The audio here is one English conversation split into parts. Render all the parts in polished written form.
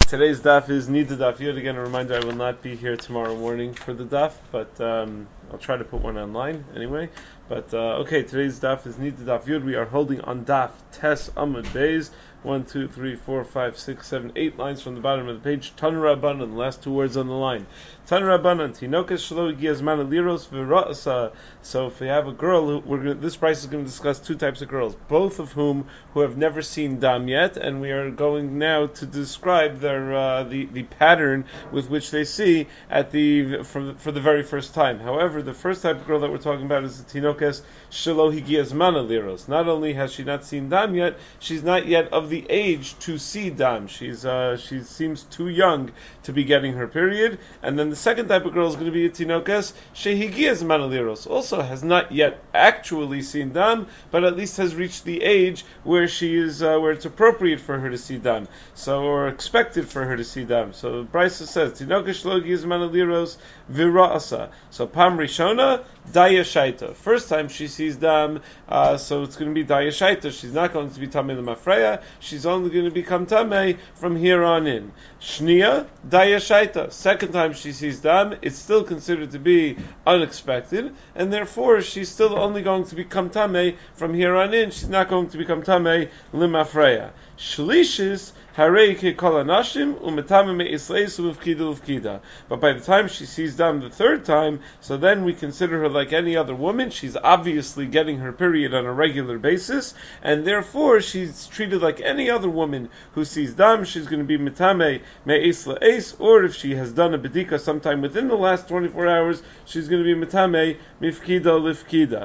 Today's daf is Nida Daf Yud. Again, a reminder, I will not be here tomorrow morning for the daf, but I'll try to put one online anyway. But okay, today's daf is Nida Daf Yud. We are holding on daf Tes Amud Beis. 1, 2, 3, 4, 5, 6, 7, 8 lines from the bottom of the page. Tan Rabbanan, the last two words on the line. Tan Rabbanan, Tinokas Shlo Gias Mana Liros V'Ra'asa. So if we have a girl, this price is going to discuss two types of girls, both of who have never seen dam yet, and we are going now to describe their the pattern with which they see at for the very first time. However, the first type of girl that we're talking about is the Tinokas Shlo Gias Mana Liros. Not only has she not seen dam yet, she's not yet of the age to see dam. She seems too young to be getting her period. And then the second type of girl is going to be a tinokas shehigias manaliros, also has not yet actually seen dam, but at least has reached the age where she is where it's appropriate for her to see dam, or expected for her to see dam. So Brisa says tinokas shlogias manaliros vira'asa. So pam rishona daya shaita. First time she sees dam, so it's going to be daya shaita. She's not going to be tamei l'mafreya. She's only going to become tamei from here on in. Shnia daya shaita. Second time she sees dam, it's still considered to be unexpected, and therefore she's still only going to become tamei from here on in. She's not going to become tamei l'mafreya. Shlishis harei kekol anashim umetame me'isleis uvkida uvkida. But by the time she sees dam the third time, so then we consider her like any other woman. She's obviously getting her period on a regular basis, and therefore she's treated like any other woman who sees dam. She's going to be metame me'is la'is, or if she has done a bedika sometime within the last 24 hours, she's going to be metame mifkida lifkida.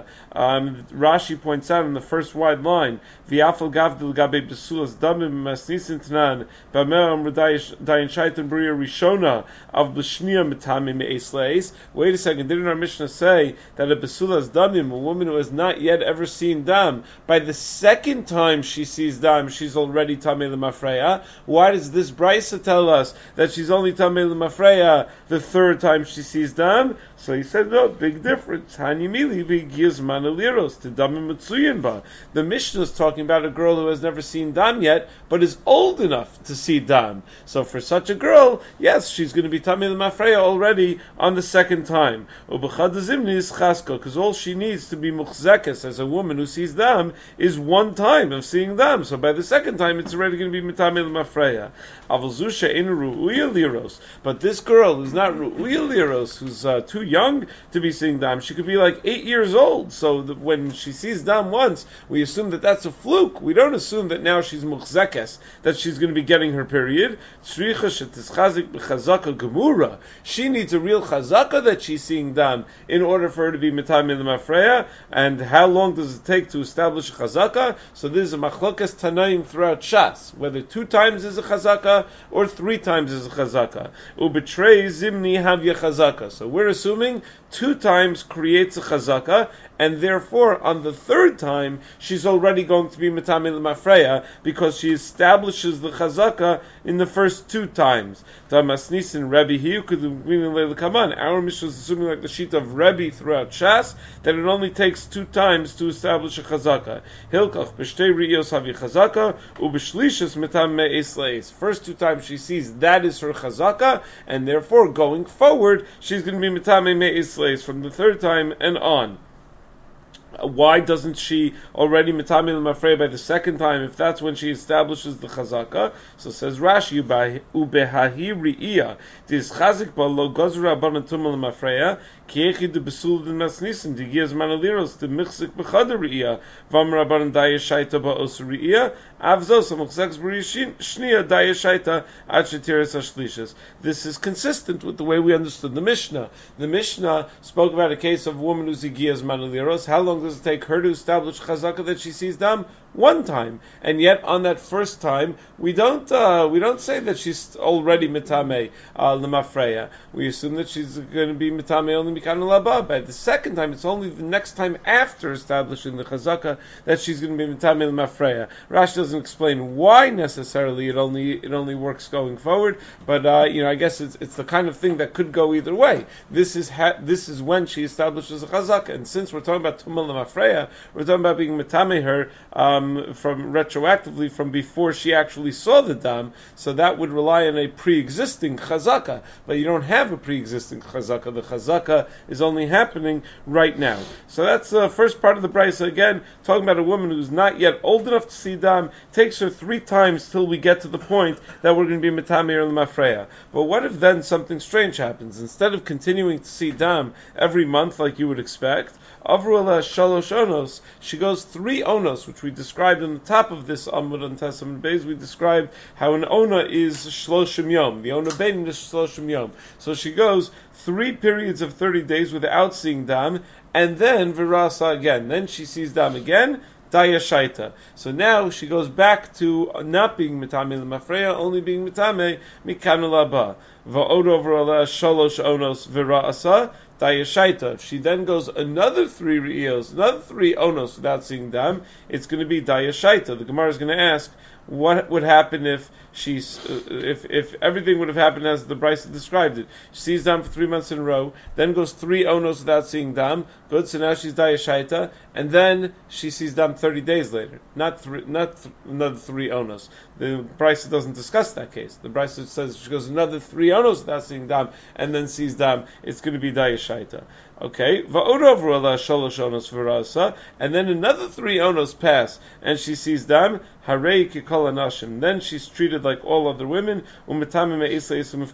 Rashi points out in the first wide line, v'afal gavdil gabe besulas damim masnisin tanan b'amer dayan shaitan bria rishona of b'shnia metame me'is la'is. Wait a second, didn't our Mishnah say that a besulas damim, a woman who has not yet ever seen dam, by the second time she sees dam, she's already tamei l'mafreya? Why does this Brisa tell us that she's only tamei l'mafreya the third time she sees dam? So he said, no, big difference. Hanimili v'giz manaliros to damim mitzuyin ba. The Mishnah is talking about a girl who has never seen dam yet, but is old enough to see dam. So for such a girl, yes, she's going to be tamei l'mafreya already on the second time. Because all she needs to be muchzekes as a woman who sees dam is one time of seeing dam. So by the second time, it's already going to be mitamei l'mafreya. Avazusha in ru'uya liros. But this girl who's not ru'uya liros, who's too young to be seeing dam, she could be like 8 years old. So when she sees dam once, we assume that that's a fluke. We don't assume that now she's muchzekes, that she's going to be getting her period. She needs a real chazaka that she's seeing dam in order for her to be mitamei l'mafreya. And how long does it take to establish a chazaka? So this is a machlokas tanaim throughout Shas, whether 2 times is a chazaka or 3 times is a chazaka. Ubetrei zimni havya chazaka. So we're assuming 2 times creates a chazaka, and therefore on the 3rd time she's already going to be mitamei l'mafreya because she establishes the chazaka in the first 2 times. Damasnisin Rebbe here could come on. Our Mishnah is assuming like the sheet of Rebbe throughout Shas that it only takes 2 times to establish a chazaka. Hilkach b'shtei riyos havi chazaka ub'shlishas mitamei me'is la'is. First 2 times she sees that is her chazaka, and therefore going forward she's going to be mitamei me'is la'is from the 3rd time and on. Why doesn't she already mitamei l'mafreya by the 2nd time if that's when she establishes the chazaka? So says Rashi, ubehahi ri'iyah dis chazik ba lo gozra abanan tumah l'mafreya ki echi de besul de masnisin de giaz manaliros de michzik b'chada ri'iyah v'amar abanan daya shaita ba'os ri'iyah avzos ha'muchzeks b'rishin shniya daya shaita ad shetiris ha'shlishas. This is consistent with the way we understood the Mishnah. The Mishnah spoke about a case of a woman who's a giaz manaliros. How long does it take her to establish chazaka that she sees dam? 1 time, and yet on that 1st time we don't say that she's already mitamei l'mafreya. We assume that she's going to be mitamei only mikana laba. By the 2nd time, it's only the next time after establishing the chazaka that she's going to be mitamei l'mafreya. Rashi doesn't explain why necessarily it only works going forward, but I guess it's the kind of thing that could go either way. This is when she establishes a chazaka, and since we're talking about tumah l'mafreya, we're talking about being mitamei her from retroactively from before she actually saw the dam, so that would rely on a pre-existing chazaka. But you don't have a pre-existing chazaka. The chazaka is only happening right now. So that's the first part of the brisa. Again, talking about a woman who's not yet old enough to see dam. Takes her 3 times till we get to the point that we're going to be metamei or lemafreya. But what if then something strange happens? Instead of continuing to see dam every month like you would expect, Avru ala shalosh onos, she goes 3 onos, which we described on the top of this Amud on Testament Beis. We described how an ona is shloshim yom. The ona bein is shloshim yom. So she goes 3 periods of 30 days without seeing dam, and then virasa again. Then she sees dam again, daya shaita. So now she goes back to not being mitame lemafreya, only being mitame mikanu laba. Va'od over ala shalosh onos virasa. Dayashaita. If she then goes another 3 re'iyos, another 3 onos without seeing dam, it's going to be dayashaita. The Gemara is going to ask, what would happen if if everything would have happened as the Brisa described it? She sees dam for 3 months in a row, then goes 3 onos without seeing dam. Good, so now she's dayashaita, and then she sees dam 30 days later. Not another 3 onos. The Brisa doesn't discuss that case. The Brisa says she goes another 3 onos without seeing dam, and then sees dam. It's going to be dayashaita. Okay, and then another 3 onos pass, and she sees dam. Harei kikol anashim. Then she's treated like all other women. Why is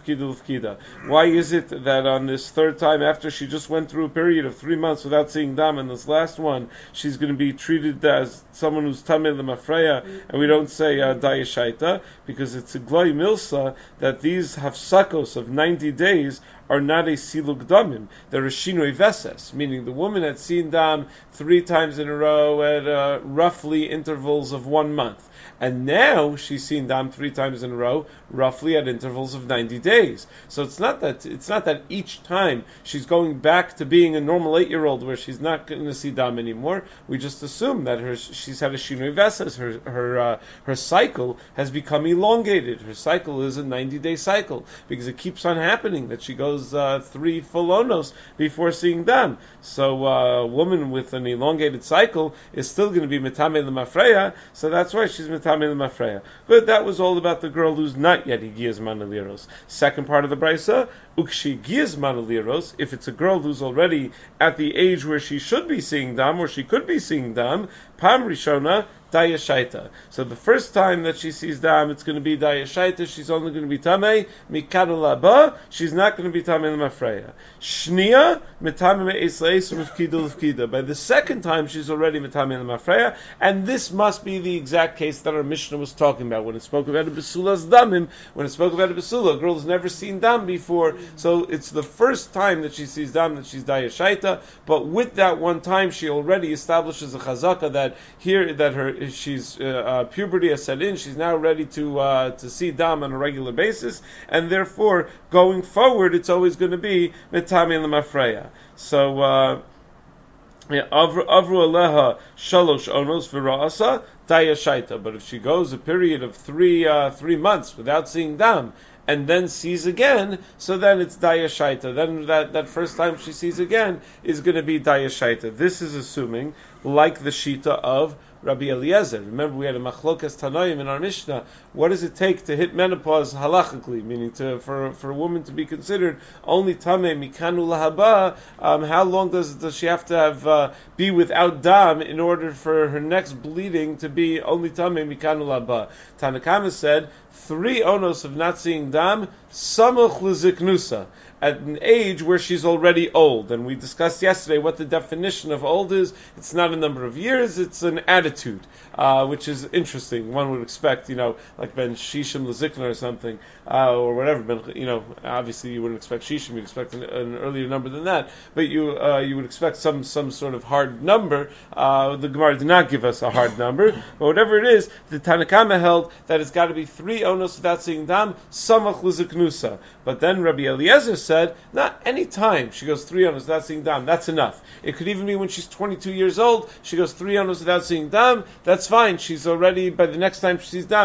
it that on this 3rd time, after she just went through a period of 3 months without seeing dam, and this last one, she's going to be treated as someone who's tamei lemafreya, and we don't say dayashaita, because it's a gloi milsa that these hafsakos of 90 days are not a silug damim. They're a shinoi veses, meaning the woman had seen dam 3 times in a row at roughly intervals of 1 month. And now she's seen dam 3 times in a row, roughly at intervals of 90 days. So it's not that each time she's going back to being a normal 8-year-old where she's not going to see dam anymore. We just assume that she's had a shinoi veses. Her cycle has become elongated. Her cycle is a 90-day cycle because it keeps on happening that she goes 3 full onos before seeing dam. So a woman with an elongated cycle is still going to be metamei lemafreya. So that's why she's metamei lemafreya. Good. That was all about the girl who's not yet higiyas manaliros. Second part of the brisa, ukshi higiyas manaliros. If it's a girl who's already at the age where she should be seeing dam, or she could be seeing dam, pam rishona dayashaita. So the first time that she sees dam, it's going to be dayashaita. She's only going to be tamei mikanu laba. She's not going to be tamei lemafreya. Shnia mitamei me'esleis mufkidu lefkida. By the second time, she's already mitamei lemafreya, and this must be the exact case that our Mishnah was talking about when it spoke about a besula's damim. When it spoke about a besula, a girl has never seen dam before, so it's the first time that she sees dam that she's dayashaita. But with that one time, she already establishes a chazaka that here that she's puberty has set in. She's now ready to see dam on a regular basis, and therefore going forward, it's always going to be metamei lemafreya. So avru aleha shalosh onos v'ra'asa dayashaita. But if she goes a period of 3 months without seeing dam, and then sees again, so then it's dayashaita. Then that first time she sees again is going to be dayashaita. This is assuming, like the shita of Rabbi Eliezer. Remember, we had a machlokas tanoim in our Mishnah. What does it take to hit menopause halachically? Meaning for a woman to be considered only tamei mikanu lahaba. How long does she have to have be without dam in order for her next bleeding to be only tamei mikanu lahaba? Tanakama said 3 onos of not seeing dam samuch leziknusa, at an age where she's already old. And we discussed yesterday what the definition of old is. It's not a number of years, it's an attitude, which is interesting. One would expect, like Ben Shishim Lezikna or something, or whatever. Obviously you wouldn't expect Shishim, you'd expect an earlier number than that, but you would expect some sort of hard number. The Gemara did not give us a hard number, but whatever it is, the Tanakama held that it's got to be 3 onos without seeing dam, samach leziknusa. But then Rabbi Eliezer said, not any time she goes 3 onos without seeing dam, that's enough. It could even be when she's 22 years old, she goes 3 onos without seeing dam, that's fine. She's already, by the next time she sees dam, it's going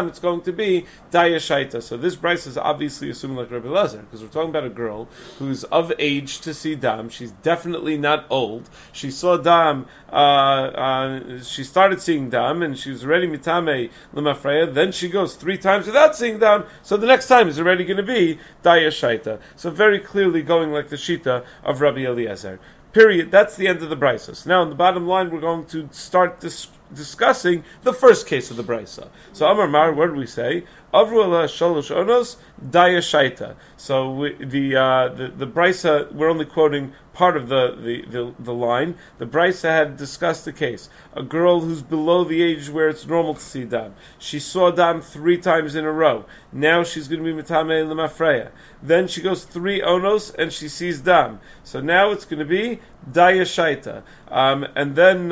to be Daya Shaita. So this Bryce is obviously assuming like Rabbi Elazar, because we're talking about a girl who's of age to see Dam. She's definitely not old. She saw Dam, she started seeing Dam, and she was already Mitame Lemafreya. Then she goes 3 times without seeing Dam, so the next time is already going to be Daya Shaita. So very clearly going like the Shita of Rabbi Eliezer. Period. That's the end of the Braisos. Now, in the bottom line, we're going to start discussing the first case of the Braisa. So, Amar Mar, what did we say? Avru ala shalosh onos daya shaita. So the Braisa, we're only quoting part of the line. The Braisa had discussed the case. A girl who's below the age where it's normal to see Dam. She saw Dam 3 times in a row. Now she's going to be Mitame Lemafreya. Then she goes 3 onos and she sees Dam. So now it's going to be Daya Shaita. And then,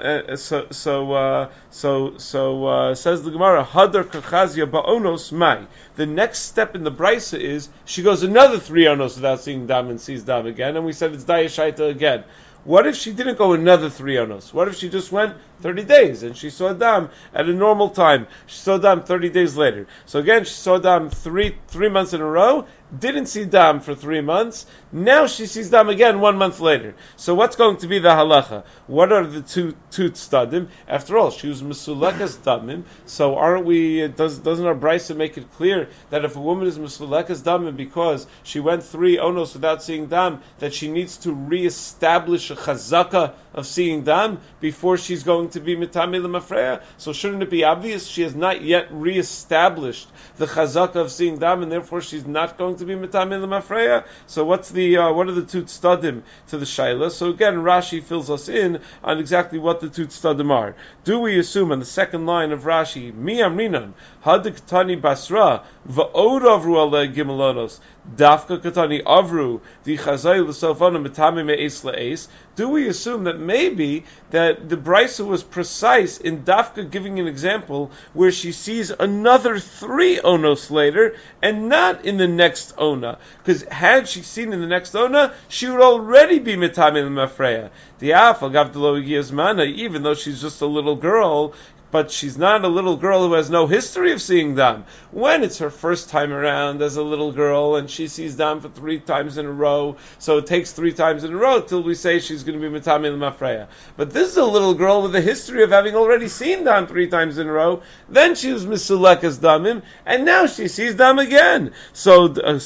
says the Gemara, Hadar Kachazia Ba'onos Mai. The next step in the Braisa is, she goes another 3 onos without seeing Dam and sees Dam again, and we said it's Daya Shaita again. What if she didn't go another 3 onos? What if she just went 30 days and she saw Dam at a normal time? She saw Dam 30 days later. So again, she saw Dam three months in a row, didn't see Dam for 3 months. Now she sees Dam again 1 month later. So what's going to be the halacha? What are the two tzadim? After all, she was mesulekas damim. So aren't we? Doesn't our brisa make it clear that if a woman is mesulekas damim because she went 3 onos without seeing Dam, that she needs to reestablish a chazaka of seeing Dam before she's going to be mitame lemafreya? So shouldn't it be obvious she has not yet reestablished the chazaka of seeing Dam, and therefore she's not going to be mitame lemafreya? So what are the 2 tzadim to the shaila? So again, Rashi fills us in on exactly what the 2 tzadim are. Do we assume on the second line of Rashi, mi amrinan hadik tani basra va'od avru ala gimalonos dafka katani avru di chazay l'sofana mitame me'es la'es? Do we assume that maybe that the Brisa was precise in Dafka giving an example where she sees another 3 onos later and not in the next ona? Because had she seen in the next ona, she would already be mitame l'mafreya. The afal gavdelo yizmana, even though she's just a little girl, but she's not a little girl who has no history of seeing Dam. When it's her first time around as a little girl and she sees Dam for 3 times in a row, so it takes 3 times in a row till we say she's going to be Mitame L'Mafreya. But this is a little girl with a history of having already seen Dam 3 times in a row, then she was Misulekas Damim, and now she sees Dam again. So,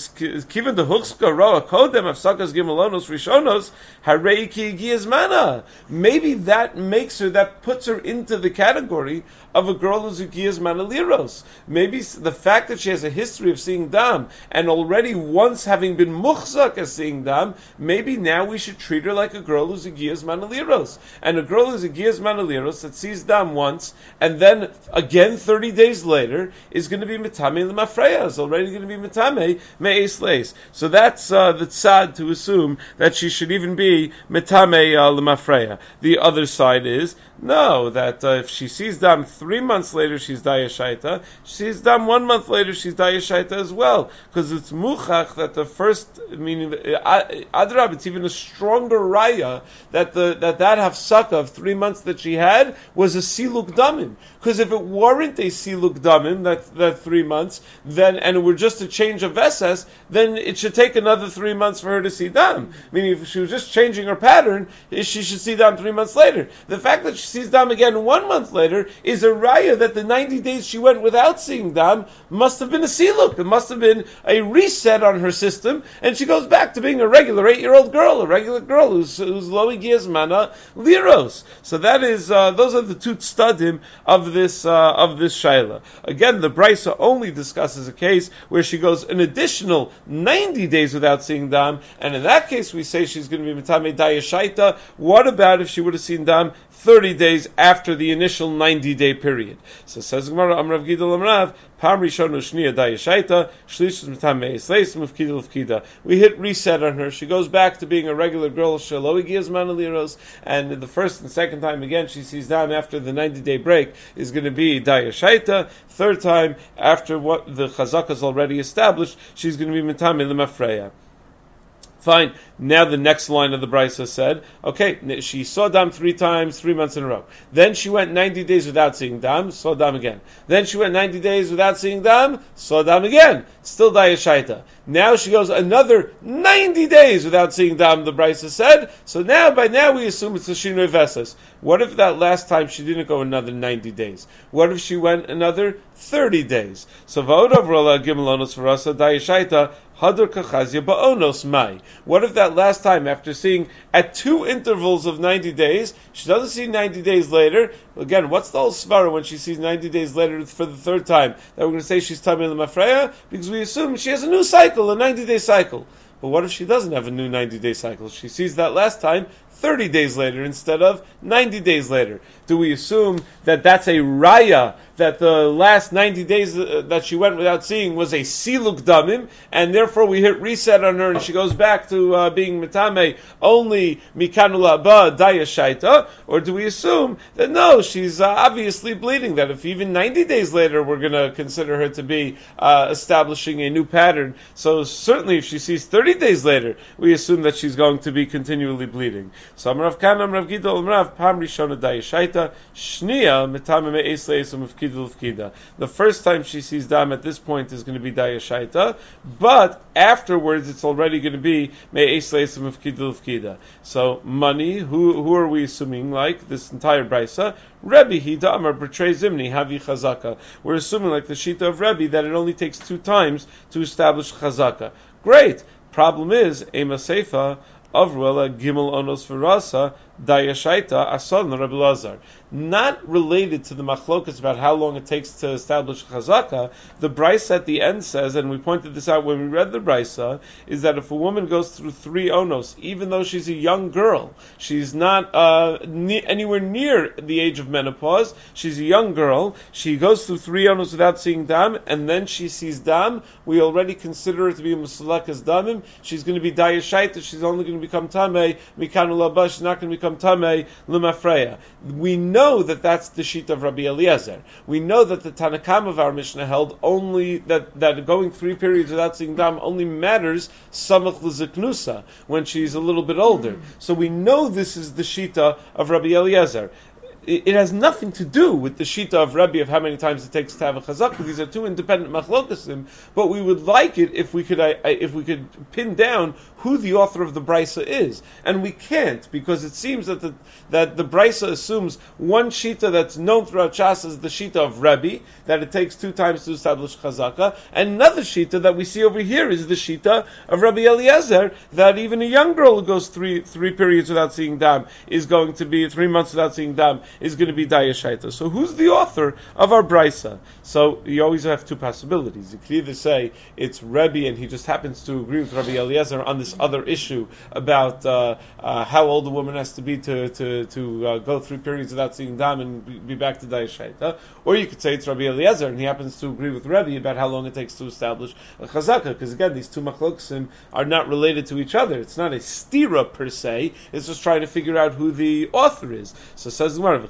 Kivan the Huchska Roa Kodem of Sakas Gimalonos Rishonos, Hareiki Giyazmana. Maybe that puts her into the category of a girl who's a Giyaz Manaliros. Maybe the fact that she has a history of seeing Dam, and already once having been Muchzak as seeing Dam, maybe now we should treat her like a girl who's a Giyaz Manaliros. And a girl who's a Giyaz Manaliros that sees Dam once, and then again 30 days later, is going to be Mitame L'Mafreya, is already going to be Mitame Me'es Leis. So that's the tzad to assume that she should even be Mitame L'Mafreya. The other side is, no, that if she sees Dam 3 months later, she's Daya Shaita. She sees Dam 1 month later, she's Daya Shaita as well. Because it's Muchach that the first, meaning, Adrab, it's even a stronger raya that that Hafsaka of 3 months that she had was a Siluk Damim. Because if it weren't a Siluk Damim, that 3 months, then, and it were just a change of Veses, then it should take another 3 months for her to see Dam. Meaning, if she was just changing her pattern, she should see Dam 3 months later. The fact that she sees Dam again 1 month later is a raya that the 90 days she went without seeing Dam must have been a siluk. It must have been a reset on her system, and she goes back to being a regular 8-year-old girl, a regular girl who's lowi giyazmana liros. So that is those are the 2 tzadim of this shaila. Again, the Brisa only discusses a case where she goes an additional 90 days without seeing Dam, and in that case we say she's going to be mitame daya shaita. What about if she would have seen Dam 30 days after the initial 90-day period? So says Gemara, Amrav Gidol Amrav, Pam Rishonu Shniya Daya Shaita, Shlish Mitam Meis Leis Mufkida Lufkida. We hit reset on her. She goes back to being a regular girl, Shaloi Giyazman Aliros, and the first and second time again she sees Dam after the 90-day break is going to be Daya Shaita. Third time, after what the Chazaka is already established, she's going to be Mitame L'Mafreya. Fine. Now the next line of the Brisa said, okay, she saw Dam 3 times, 3 months in a row. Then she went 90 days without seeing Dam, saw Dam again. Then she went 90 days without seeing Dam, saw Dam again. Still Dayashaita. Now she goes another 90 days without seeing Dam, the Brisa said. So by now we assume it's a Shinoi Vesas. What if that last time she didn't go another 90 days? What if she went another 30 days? So Va'odav Rola Gimalonos Farasa Dayashaita Hadar Kachazia Ba'onos Mai. What if that last time, after seeing at 2 intervals of 90 days, she doesn't see 90 days later? Again, what's the whole svara when she sees 90 days later for the third time? That we're going to say she's Tamei L'Mafreya? Because we assume she has a new cycle, a 90-day cycle. But what if she doesn't have a new 90-day cycle? She sees that last time 30 days later instead of 90 days later. Do we assume that that's a raya, that the last 90 days that she went without seeing was a siluk damim, and therefore we hit reset on her and she goes back to being mitame only mikanula ba dayashaita? Or do we assume that no, she's obviously bleeding, that if even 90 days later we're going to consider her to be establishing a new pattern, so certainly if she sees 30 days later, we assume that she's going to be continually bleeding. So Amrav Kana, Amrav Gidol, Amrav Pam Rishona Dayashaita, Shnia Mitame Me'es Le'esam of Kidul Kida. The first time she sees Dam at this point is going to be Dayashaita, but afterwards it's already going to be Me'es Le'esam of Kidul Kida. So money, who are we assuming like this entire Brisa? Rebbe Hida Amar B'trei Zimni Havi Chazaka. We're assuming like the Shita of Rebbe that it only takes 2 times to establish Chazaka. Great. Problem is, Ema Seifa Avruela Gimel Onos Verasa Dayashaita Ason Rabbi Lazar. Not related to the machlokas about how long it takes to establish chazaka, the Brisa at the end says, and we pointed this out when we read the Brisa, is that if a woman goes through 3 onos, even though she's a young girl, she's not anywhere near the age of menopause, she's a young girl, she goes through 3 onos without seeing dam, and then she sees dam, we already consider her to be a musalakas damim, she's going to be dayashaita, she's only going to become tamei, mikanu laba, she's not going to become tamei, l'mafreya. We know that that's the sheet of Rabbi Eliezer. We know that the Tanakam of our Mishnah held only that going 3 periods without seeing dam only matters samach l'ziknusa, when she's a little bit older. So we know this is the shita of Rabbi Eliezer. It has nothing to do with the shita of Rebbe of how many times it takes to have a chazaka. These are 2 independent machlokasim, but we would like it if we could pin down who the author of the Brisa is, and we can't, because it seems that the Brisa assumes one shita that's known throughout Shas as the shita of Rebbe, that it takes 2 times to establish chazaka, and another shita that we see over here is the shita of Rabbi Eliezer, that even a young girl who goes three periods without seeing dam is going to be 3 months without seeing dam is going to be Dayashaita. So who's the author of our Brisa? So you always have 2 possibilities. You could either say it's Rebbe and he just happens to agree with Rabbi Eliezer on this other issue about how old a woman has to be to go 3 periods without seeing dam and be back to Dayashaita. Or you could say it's Rabbi Eliezer and he happens to agree with Rebbe about how long it takes to establish a chazaka, because again, these 2 machlokim are not related to each other. It's not a stira per se, it's just trying to figure out who the author is. So says the Gemara,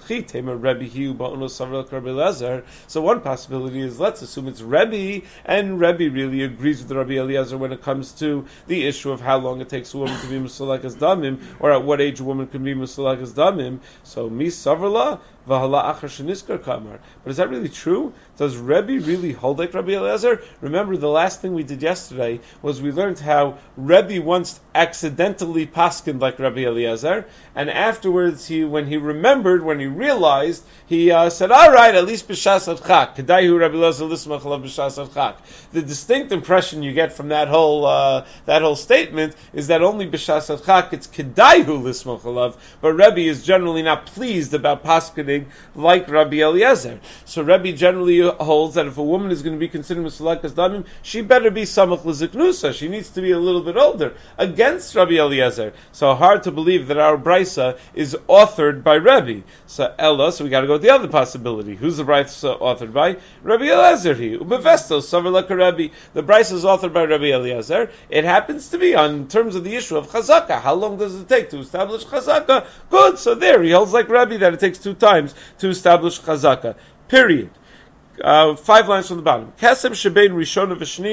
so one possibility is, let's assume it's Rebbe, and Rebbe really agrees with Rabbi Eliezer when it comes to the issue of how long it takes a woman to be musalakas damim, or at what age a woman can be musalakas damim. So mi savarla v'hala achar sheniskar kamar. But is that really true? Does Rebbe really hold like Rabbi Eliezer? Remember, the last thing we did yesterday was we learned how Rebbe once accidentally paskined like Rabbi Eliezer, and afterwards when he realized, he said, all right, at least b'shas adchak. Kedayu Rabbi Eliezer lismach alav b'shas adchak. The distinct impression you get from that whole statement is that only b'shas adchak it's kedayu lismach alav, but Rebbe is generally not pleased about paskining like Rabbi Eliezer. So Rebbe generally holds that if a woman is going to be considered musalakas damim, she better be samach l'ziknusa. She needs to be a little bit older, against Rabbi Eliezer. So hard to believe that our Brisa is authored by Rebbe. So we got to go with the other possibility. Who's the Brisa authored by? Rabbi Eliezer. Ubevestos savar like Rebbe. The Brisa is authored by Rabbi Eliezer. It happens to be on terms of the issue of chazaka. How long does it take to establish chazaka? Good. So there he holds like Rebbe that it takes 2 times to establish chazaka. Period. 5 lines from the bottom. Kesem shebein rishona v'shniya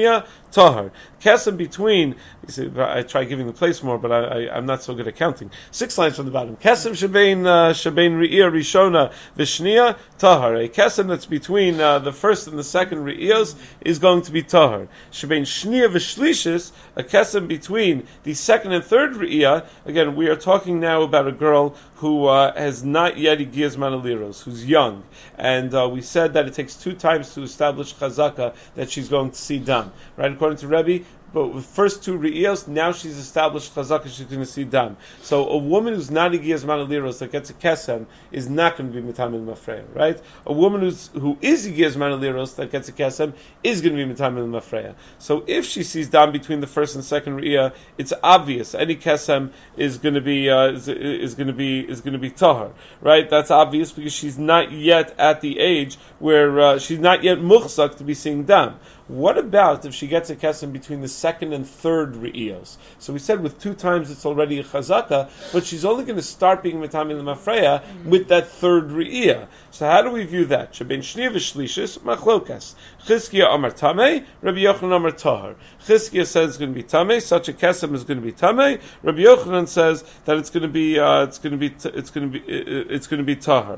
tahar. Kesem between, you see, I try giving the place more, but I'm not so good at counting. 6 lines from the bottom. Kesem shebein re'iyah rishona v'shniya tahar. A kesem that's between the first and the second re'iyos is going to be tahar. Shebein shniya v'shlishis, a kesem between the second and third re'iyah. Again, we are talking now about a girl who has not yet igiyas manaliros, who's young, and we said that it takes 2 times to establish chazaka that she's going to see dam. Right, according to Rebbe. But with first 2 re'iyos, now she's established chazaka, she's going to see dam. So a woman who's not igiyas manaliros that gets a kesem is not going to be mitamim mafreya, right? A woman who is igiyas manaliros that gets a kesem is going to be mitamim mafreya. So if she sees dam between the first and second re'iyah, it's obvious any kesem is going to be tahar, right? That's obvious because she's not yet at the age where she's not yet muchzak to be seeing dam. What about if she gets a kesem between the second and third re'iyos? So we said with 2 times it's already a chazaka, but she's only going to start being mitami l'mafreya with that third re'iyah. So how do we view that? Shebein shniya v'shlishis machlokas. Chizkiya amar tamei, Rabbi Yochanan amar tahar. Chizkiya says it's going to be tamei. Such a kesem is going to be tamei. Rabbi Yochanan says that it's going to be tahar.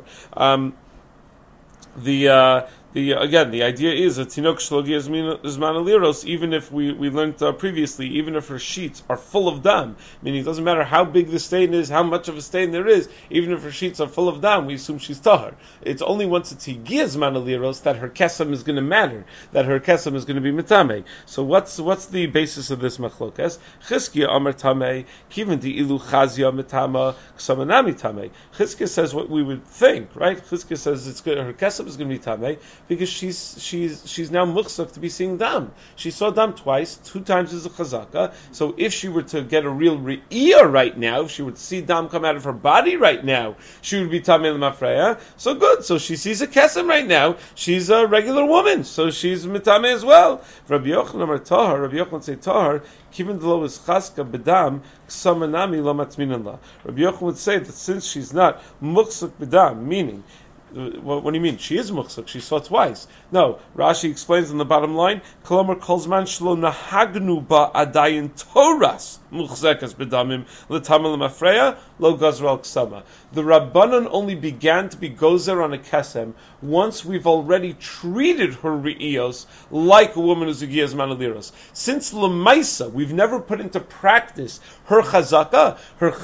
Again, the idea is that tinok shlogi is manaliros, even if we learned previously, even if her sheets are full of dam, meaning it doesn't matter how big the stain is, how much of a stain there is, even if her sheets are full of dam, we assume she's tahar. It's only once it's higiyas manaliros that her kesem is going to matter, that her kesem is going to be mitame. So what's the basis of this machlokas? Chizkiya amar tamei, kiven di ilu chazia mitama, ksamanami tamei. Chizkiya says what we would think, right? Chizkiya says it's good, her kesem is going to be tamei, because she's now muchzak to be seeing dam. She saw dam twice, 2 times is a chazaka. So if she were to get a real re'iyah right now, if she would see dam come out of her body right now, she would be tamei l'mafreya. So good. So she sees a kesem right now. She's a regular woman, so she's mitame as well. Rabbi Yochanan amar tahar. Rabbi Yochanan say tahar. Kiven delo is chaska bedam ksamanami lo matminan la. Rabbi Yochanan would say that since she's not muchzak bedam, meaning. What do you mean? She is muchzak. She saw twice. No, Rashi explains on the bottom line. Kolomer kolzman shlo nahagnu ba adayin toras muchzekas bedamim l'tamel l'mafreya lo gazral ksama. The Rabbanan only began to be gozer on a kesem once we've already treated her re'iyos like a woman who's a giyaz manaliros. Since l'maisa, we've never put into practice her chazaka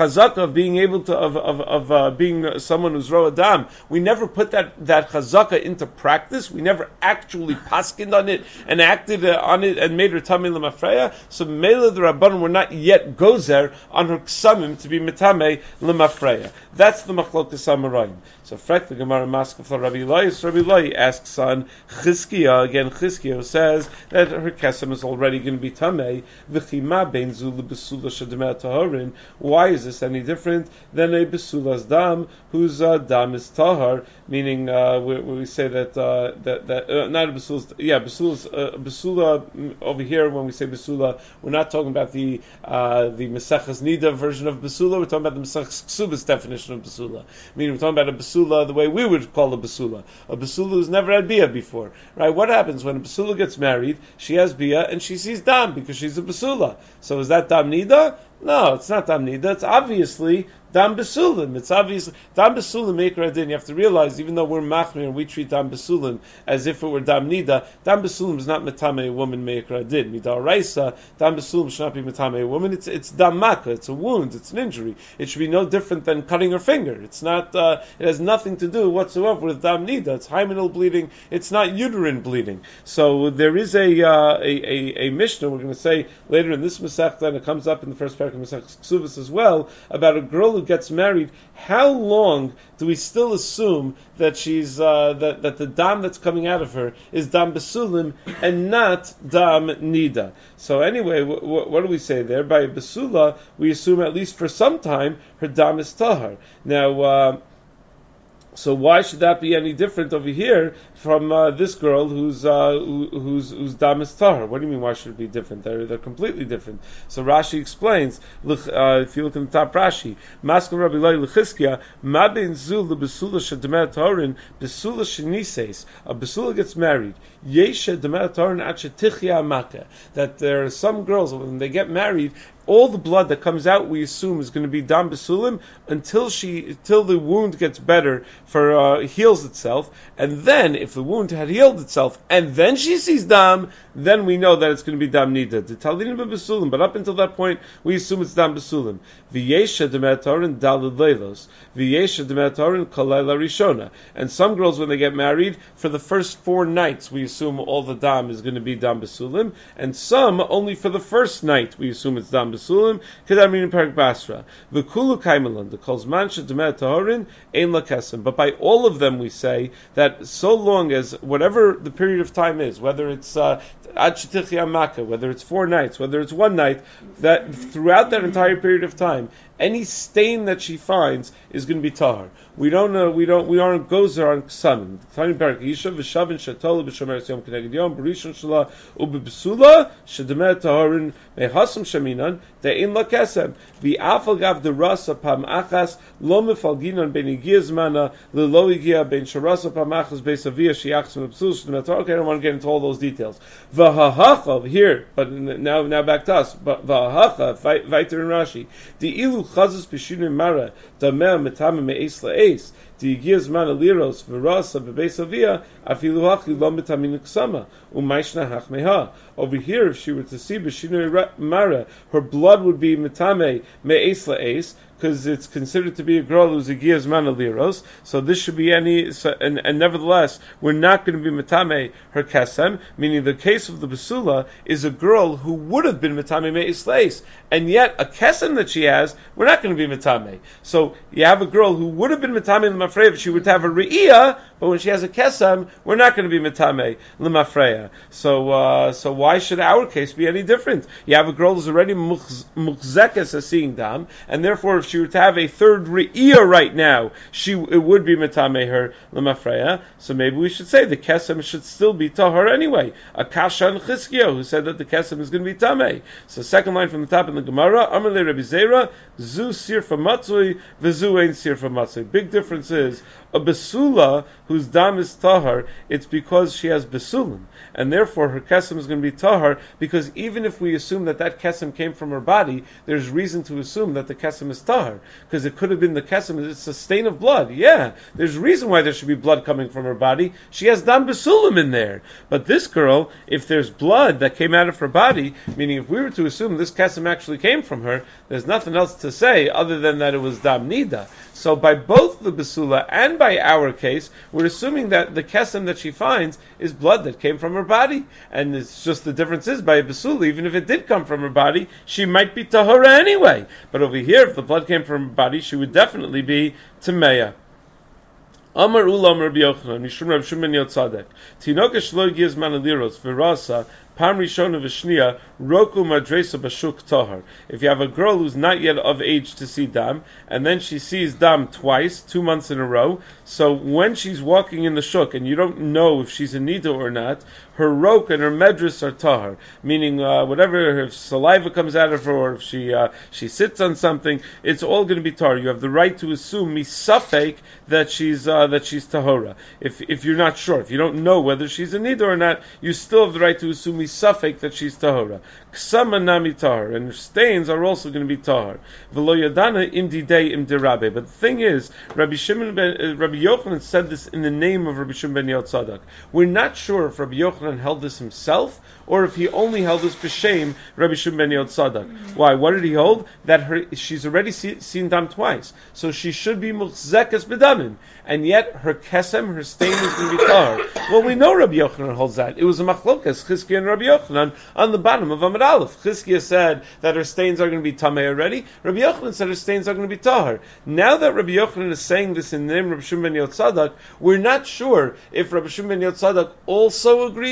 of being able to of being someone who's ro adam. We never put that chazaka into practice. We never actually paskined on it and acted on it and made her tamei l'mafreya. So mele the Rabbanan were not yet gozer on her ksamim to be mitamei l'mafreya. That's the machlokas amarayim. So frek the Gemara maska for Rabbi Eloi. So Rabbi Eloi asks on Chizkiya again. Chizkiya says that her kesem is already going to be tamei. V'chima bein zu lebesula shademei taharin. Why is this any different than a besula's dam whose dam is tahar? Meaning we say that not a besula's besula over here. When we say besula, we're not talking about the Maseches Nida version of besula. We're talking about the Maseches Ksubas definition of besula. Meaning we're talking about a besula the way we would call a besula who's never had bia before, right? What happens when a besula gets married? She has bia and she sees dam because she's a besula. So is that dam nida? No, it's not dam nida. It's obviously dam besulim. It's obviously dam besulim meikra din. You have to realize, even though we're machmir and we treat dam besulim as if it were dam nida, dam besulim is not metame a woman meikra din. Midar raisa, dam besulim should not be metame a woman. It's dam maka. It's a wound. It's an injury. It should be no different than cutting her finger. It's not. It has nothing to do whatsoever with dam nida. It's hymenal bleeding. It's not uterine bleeding. So there is a mishnah we're going to say later in this masechta, and it comes up in the first paragraph of Masechtas Ksubas as well, about a girl who gets married. How long do we still assume that she's that the dam that's coming out of her is dam besulim and not dam nida? So anyway, what do we say there? By besula, we assume at least for some time her dam is tahar. Now So why should that be any different over here from this girl whose dam is tahar? What do you mean? Why should it be different? They're completely different. So Rashi explains. If you look in the top Rashi, Maskal Rabbi Lai Lechizkiya, Ma ben zul lebesula shedemer taharin besula shenises. A besula gets married. Yesha demer taharin at shetichya amaka. That there are some girls when they get married, all the blood that comes out, we assume, is going to be dam besulim until the wound gets better, heals itself, and then if the wound had healed itself, and then she sees dam, then we know that it's going to be dam nida. The talinim besulim, but up until that point, we assume it's dam besulim. V'yesha demetarin dalid leilos, v'yesha demetarin kalayla rishona. And some girls, when they get married, for the first 4 nights, we assume all the dam is going to be dam besulim, and some only for the first night we assume it's dam besulim. Kedamin in Parak Basra, v'kulu kaimelon, the calls mansha demet taharin ein lakesem. But by all of them, we say that so long as whatever the period of time is, whether it's ad shetichya amaka, whether it's 4 nights, whether it's 1 night, that throughout that entire period of time, any stain that she finds is going to be tahar. We aren't gozer on ksamim. Tani Barak Yisha v'shavin shatola b'shomer yom keneged yom b'rishon shala u'b'besula shedemer taharin mehasam sheminan de'in lakesem v'afal gav derasa pam achas lo mefalginon ben igiyaz mana lo igiya ben sharasa pam achas beisavia shiachsim b'besul shedemer tahar. Okay, I don't want to get into all those details. V'hahacha here, but now back to us. But v'hahacha v'iter in Rashi the ilu chazos b'shinui mara dameh metame me'es la'es the yigiyaz mana liros v'rasa b'beisavia afilu hachi lo metamin ksama u'maishna hach meha. Over here, if she were to see b'shinui mara, her blood would be metame me'es la'es, because it's considered to be a girl who's a giyaz mana liros. So this should be and nevertheless, we're not going to be metame her kesem, meaning the case of the basula is a girl who would have been metame me'es la'es, and yet a kesem that she has, we're not going to be metame. So you have a girl who would have been metame l'mafreya if she would have a re'iyah, but when she has a kesem, we're not going to be metame l'mafreya. So why should our case be any different? You have a girl who's already muchzekes as seeing dam, and therefore if she were to have a third re'iyah right now, it would be metame her l'mafreya. So maybe we should say the kesem should still be tahar anyway. Akasha and Chizkiyo, who said that the kesem is going to be tameh. So second line from the top in the Gemara, Amalei Rabbi Zera, zu sirfa matzui, v'zu ein sirfa matzui. Big difference is a besula whose dam is tahar, it's because she has besulim, and therefore her kesem is going to be tahar, because even if we assume that kesem came from her body, there's reason to assume that the kesem is tahar, because it could have been the kesem, it's a stain of blood. Yeah, there's reason why there should be blood coming from her body. She has dam besulim in there. But this girl, if there's blood that came out of her body, meaning if we were to assume this kesem actually came from her, there's nothing else to say other than that it was dam nida. So by both the besula and by our case, we're assuming that the kesem that she finds is blood that came from her body. And it's just the difference is by a besula, even if it did come from her body, she might be tahora anyway. But over here, if the blood came from her body, she would definitely be tameya. Amar Ulam Rabbi Yochanan, Mishum Rabbi Shimon Yotzadek. Tinoka shlo yigiyaz mana liros v'rasa Pam Rishona v'Shnia Roku Madresa Bashuk Tahar. If you have a girl who's not yet of age to see dam, and then she sees dam twice, 2 months in a row, so when she's walking in the shuk and you don't know if she's a nida or not, her rok and her medras are tahar, meaning whatever if saliva comes out of her or if she sits on something, it's all going to be tahar. You have the right to assume misafek that she's tahora. If you're not sure, if you don't know whether she's a nida or not, you still have the right to assume misafek that she's tahora. Ksama nami tahar, and her stains are also going to be tahar. V'lo yadana im didei im derabe. But the thing is, Rabbi Yochanan said this in the name of Rabbi Shimon ben Yotzadok. We're not sure if Rabbi Yochanan held this himself or if he only held this b'shem Rabbi Shimon ben Yotzadok. Why? What did he hold? That she's already seen dam twice, so she should be muchzekas b'damim, and yet her kesem, her stain is going to be tahar. Well, we know Rabbi Yochanan holds that. It was a machlokas Chizkiya and Rabbi Yochanan on the bottom of Amud Aleph. Chizkiya said that her stains are going to be tamei already. Rabbi Yochanan said her stains are going to be tahar. Now that Rabbi Yochanan is saying this in the name of Rabbi Shimon ben Yotzadok, we're not sure if Rabbi Shimon ben Yotzadok also agrees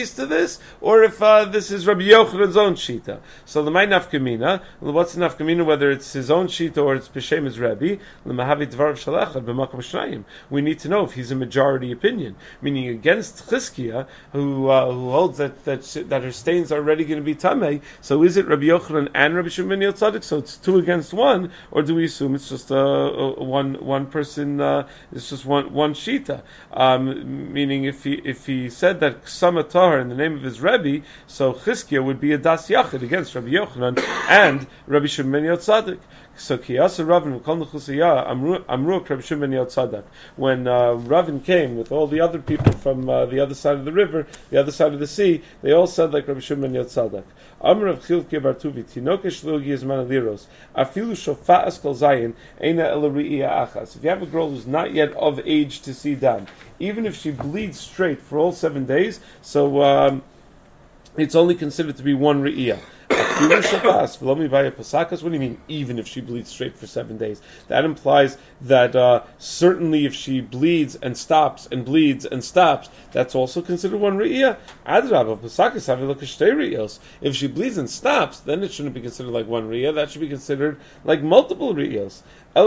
base to this, or if this is Rabbi Yochanan's own shita. So the May Nafkamina, what's the Nafkamina, whether it's his own shita or it's B'Shem Rebbe, l'mahavi dvarav shalechad b'makom shnayim. We need to know if he's a majority opinion, meaning against Chizkiah, who holds that her stains are already going to be tamei. So is it Rabbi Yochanan and Rabbi Shimon ben Yotzaddik? So it's 2 against 1, or do we assume it's just one person? It's just one shita. Meaning, if he said that Ksama Tahar in the name of his Rebbe, so Chizkiah would be a das yachid against Rabbi Yochanan and Rabbi Shimon ben Yotzaddik. So Kiyasa Ravin V'Kol Nechusiyah Amruk Rabbi Shimon ben Yotzaddik. When Ravin came with all the other people from the other side of the river, the other side of the sea, they all said like Rabbi Shimon ben Yotzaddik. Amr Rav Chilkiah bar Tuvi Tinokesh Lo Yizman Aliros Afilu Shofa'as Kol Zayin Eina Ela Re'iyah Achas. If you have a girl who's not yet of age to see dam, even if she bleeds straight for all 7 days, so it's only considered to be one re'iyah. What do you mean, even if she bleeds straight for 7 days? That implies that certainly if she bleeds and stops and bleeds and stops, that's also considered one re'iyah. If she bleeds and stops, then it shouldn't be considered like one re'iyah. That should be considered like multiple re'iyahs.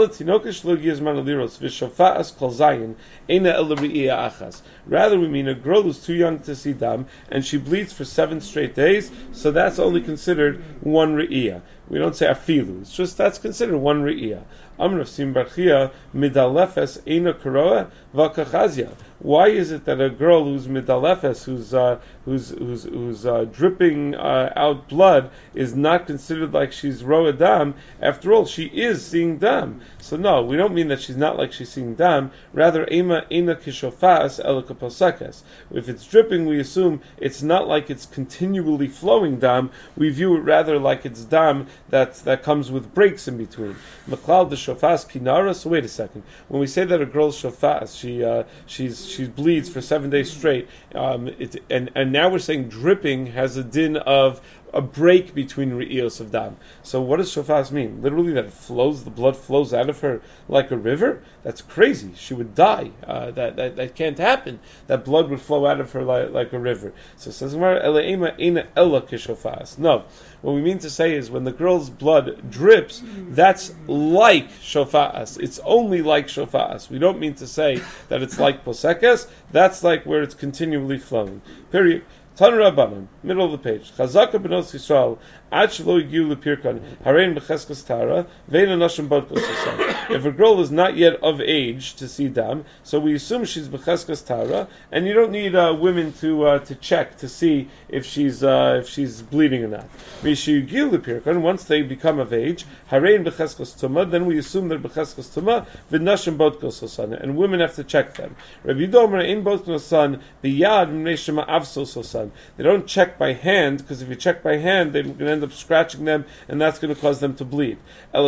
Rather, we mean a girl who's too young to see dam and she bleeds for 7 straight days, so that's only considered one re'iyah. We don't say afilu. It's just that's considered one re'iyah. Amr Sim Barchia midalefes eina karoa v'kachazia. Why is it that a girl who's midalefes, who's dripping out blood, is not considered like she's roa dam? After all, she is seeing dam. So no, we don't mean that she's not like she's seeing dam. Rather, ema eina kishofas elakaposakas. If it's dripping, we assume it's not like it's continually flowing dam. We view it rather like it's dam that comes with breaks in between. Maklal the shofas kinara. So wait a second. When we say that a girl's shofas, she bleeds for 7 days straight, and now we're saying dripping has a din of a break between re'iyos of dam. So what does shofas mean? Literally that the blood flows out of her like a river? That's crazy. She would die. That can't happen. That blood would flow out of her like a river. So it says, no. What we mean to say is when the girl's blood drips, that's like shofas. It's only like shofas. We don't mean to say that it's like posekes. That's like where it's continually flowing. Period. Tan Rabbanan, middle of the page. Chazaka b'nos Yisrael, ad shelo yigiu lepirkan, harein b'cheskas tara, ve'en anashim bodkos yisrael. If a girl is not yet of age to see dam, so we assume she's b'cheskas tara, and you don't need women to check to see if she's bleeding or not. V'yishu yigiu lepirkan, once they become of age, harein b'cheskas tuma, then we assume they're b'cheskas tuma, v'nashim bodkos yisrael, and women have to check them. Rabbi Domer ein bodkos yisrael, b'yad m'nei shema avsos yisrael. They don't check by hand, because if you check by hand, they're going to end up scratching them, and that's going to cause them to bleed. Rather,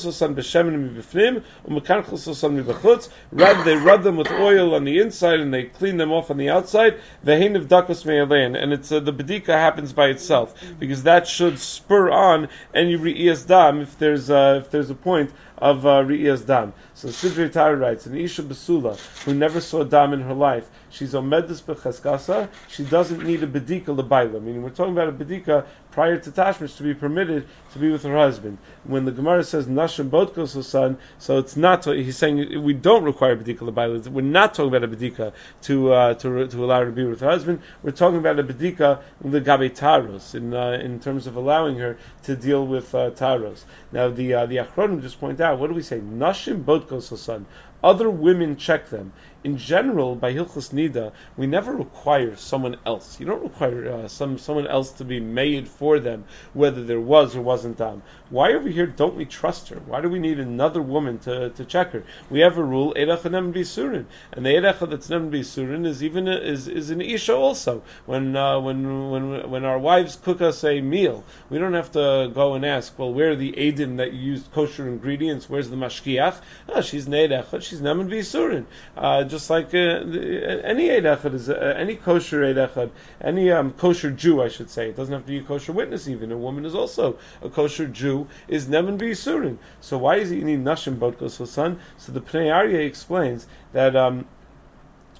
they rub them with oil on the inside, and they clean them off on the outside. And it's the bedika happens by itself, because that should spur on any re'iyas dam if there's a point of re'iyas dam. So Sidrei Tara writes, an Isha Basula, who never saw dam in her life, she's omedus b'cheskasa, she doesn't need a bedika l'bayla. Meaning we're talking about a bedika prior to tashmish to be permitted to be with her husband. When the Gemara says nashim bodkos l'san, so it's not, he's saying we don't require bedika l'bayla. We're not talking about a bedika to allow her to be with her husband. We're talking about a bedika l'gabe taros, in terms of allowing her to deal with taros. Now the Achronim just point out, what do we say? Nashim bodkos l'san. Other women check them. In general, by Hilchos Nida, we never require someone else. You don't require someone else to be made for them, whether there was or wasn't dam. Why over here don't we trust her? Why do we need another woman to check her? We have a rule, Eirach nem b'Yisurin, and the Eirach that's nem b'Yisurin is an Isha also. When our wives cook us a meal, we don't have to go and ask, well, where are the Eidim that you used kosher ingredients? Where's the mashkiach? She's an Eirach, she's nem b'Yisurin. Just like any Eid Echad is any kosher Eid Echad, any kosher Jew, I should say. It doesn't have to be a kosher witness. Even a woman is also a kosher Jew. Is nemen b'Yisurin. So why is it you need nashim bodkos l'san? So the Pnei Aryeh explains that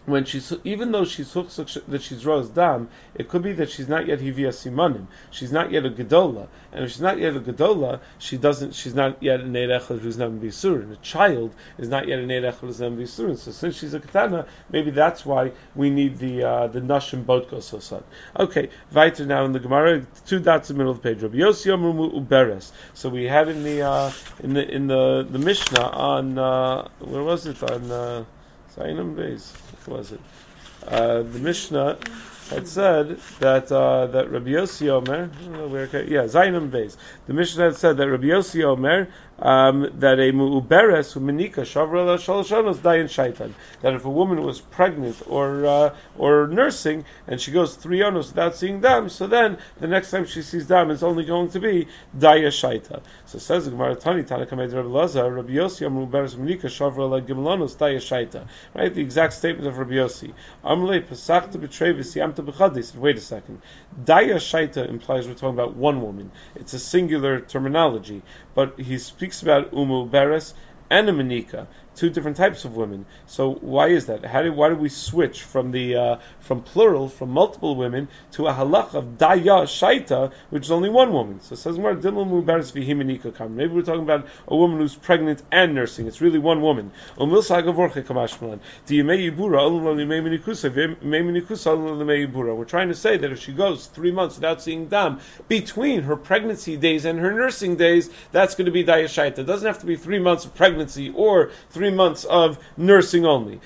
when she's, even though she's that she's rose dam, it could be that she's not yet hivia simanim. She's not yet a gedola, and if she's not yet a gedola, she's not yet an eirechel who's not bisurin. A child is not yet an eirechel who's not bisurin. So since she's a katana, maybe that's why we need the nashim boat gososad. Okay, weiter now in the Gemara, 2 dots in the middle of the page. Rabbi Yossi Yomer uberes. So we had in the Mishnah on where was it on Zainam Beis? What was it? The Mishnah had said that Rabbi Yossi Omer, Zainam Beis. The Mishnah had said that Rabbi Yossi Omer that a mu'uberes u'menika shavra la shalosh anos dayan shaitan. That if a woman was pregnant or nursing and she goes 3 anos without seeing dam, so then the next time she sees dam is only going to be daya shaita. So it says the Gemara Tani Tanakamed Rabbi Lazar Rabbi Yossi mu'uberes u'menika shavra la gimel anos daya shaita. Right, the exact statement of Rabbi Yossi. Amrei pesachta b'trei v'siyamta b'chad. They said, wait a second. Daya shaita implies we're talking about one woman. It's a singular terminology, but he speaks about umu beres and a menika, 2 different types of women. So why is that? Why do we switch from plural, from multiple women, to a halach of daya shaita, which is only one woman? So it says more maybe we're talking about a woman who's pregnant and nursing. It's really one woman. We're trying to say that if she goes 3 months without seeing dam between her pregnancy days and her nursing days, that's going to be daya shaita. It doesn't have to be 3 months of pregnancy or 3 months of nursing only.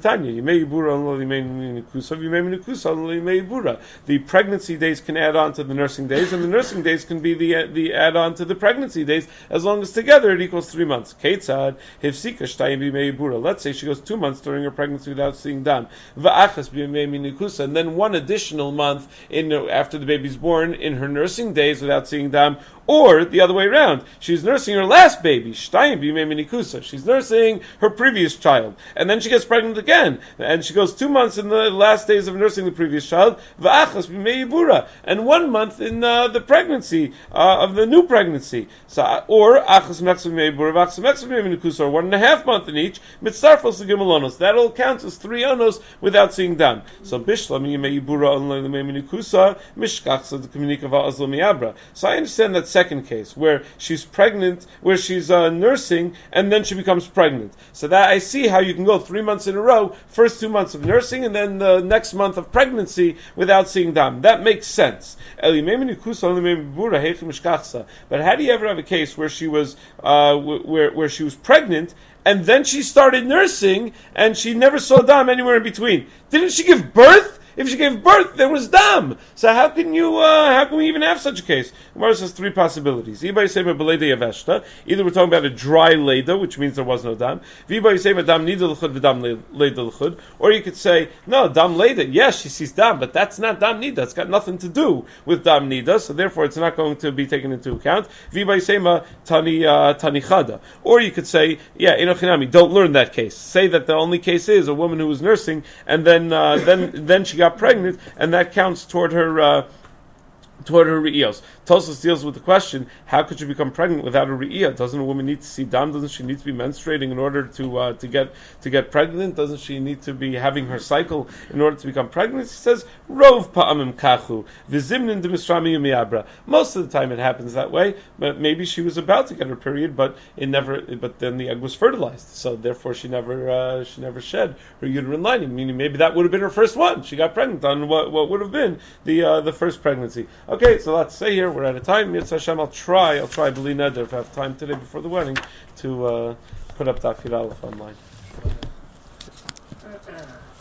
The pregnancy days can add on to the nursing days, and the nursing days can be the add on to the pregnancy days, as long as together it equals 3 months. Let's say she goes 2 months during her pregnancy without seeing dam, and then 1 additional month after the baby's born in her nursing days without seeing dam, or the other way around. She's nursing her last baby, she's nursing her previous child, and then she gets pregnant again, and she goes 2 months in the last days of nursing the previous child, and 1 month in the pregnancy of the new pregnancy. So, or 1.5 months in each. That all counts as 3 anos without seeing dam. So So I understand that second case where she's pregnant, where she's nursing, and then she becomes pregnant. So that I see how you can go 3 months in a row, first 2 months of nursing, and then the next month of pregnancy without seeing dam. That makes sense. But how do you ever have a case where she was where she was pregnant and then she started nursing and she never saw dam anywhere in between? Didn't she give birth? If she gave birth, there was dam. So how can we even have such a case? Gemara says 3 possibilities. Either we're talking about a dry leda, which means there was no dam. Or you could say, no, dam leda. Yes, she sees dam, but that's not dam nida. It's got nothing to do with dam nida, so therefore it's not going to be taken into account. Tanichada. Or you could say, yeah, inochinami, don't learn that case. Say that the only case is a woman who was nursing, and then she got pregnant, and that counts toward her re'iyos. Tosfos deals with the question: how could she become pregnant without a re'iyah? Doesn't a woman need to see dam? Doesn't she need to be menstruating in order to get pregnant? Doesn't she need to be having her cycle in order to become pregnant? He says, Rov pa'amim kachu v'zimnin demisrami umiabra. Most of the time it happens that way, but maybe she was about to get her period, but then the egg was fertilized, so therefore she never shed her uterine lining. Meaning maybe that would have been her first one. She got pregnant on what would have been the first pregnancy. Okay, so let's say here we're out of time. Mitzvah Hashem, I'll try B'li Neder if I have time today before the wedding to put up Daf Yud Aleph online.